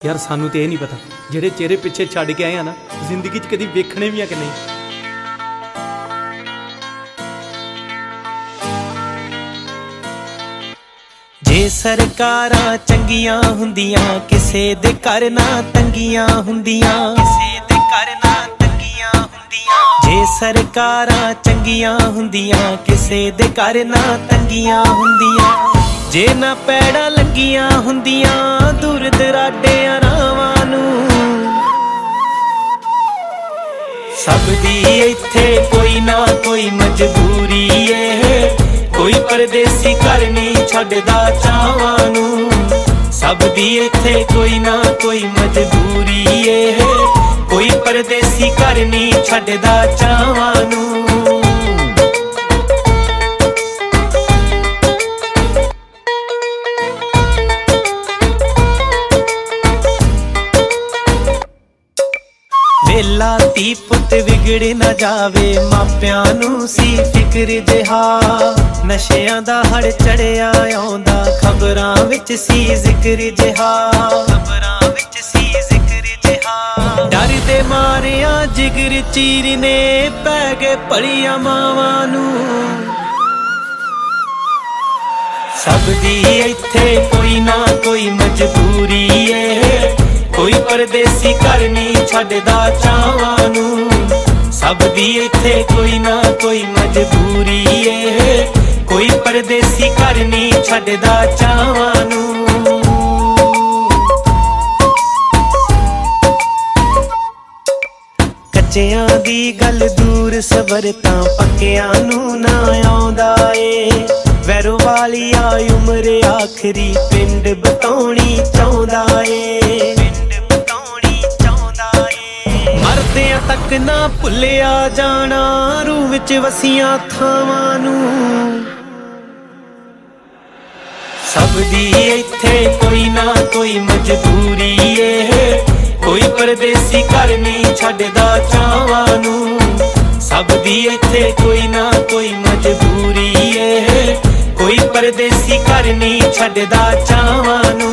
यार सानू तो यह नहीं पता जेडे चेहरे पिछे छड़ के आए हैं ना जिंदगी च कभी वेखने भी आ कि नहीं। जे सरकारां चंगियां हुंदियां किसे दे घर ना तंगियां हुंदियां, किसे दे घर ना तंगियां हुंदियां। जे सरकारां चंगियां हुंदियां किसे दे घर ना तंगियां हुंदियां। जे ना पैड़ा लगियां हुंदियां दूर दराडे रावां नूं। सब दी इत्थे कोई ना कोई मजबूरी है, कोई परदेसी घर नहीं छड्डदा चावां नूं। सब दी इत्थे कोई ना कोई मजबूरी है, कोई परदेसी घर नहीं छड्डदा चावां नूं। वेला धी पुत विगड़ ना जावे मापियां नूं सी फिक्र जिहा। नशियां दा हड़ चढ़िया आउंदा खबरां विच सी जिक्र जिहा, खबरां विच सी जिक्र जिहा। डर दे मारिया जिगर चीरने पै गए भलियां मावां नूं। सब दी इत्थे कोई ना कोई मजबूरी है, कोई परदेसी घर नहीं छड्डदा चावां नूं। सब दी इत्थे कोई ना कोई मजबूरी है, कोई परदेसी घर नहीं छड्डदा चावां नूं। कच्चियां दी गल दूर सबर तां पक्कियां नूं ना आउंदा ए। वैरो वाली आई उम्र आखरी पिंड बतौणी चाहुंदा ए। मरदियां तक ना भुलिया जाना रूह विच वसियां थावां नूं। सब दी इत्थे कोई ना कोई मजबूरी है, कोई परदेसी घर नहीं छड्डदा चावां नूं। सब दी इत्थे कोई ना कोई मजबूरी है, कोई परदेसी घर नहीं छड्डदा चावां नूं।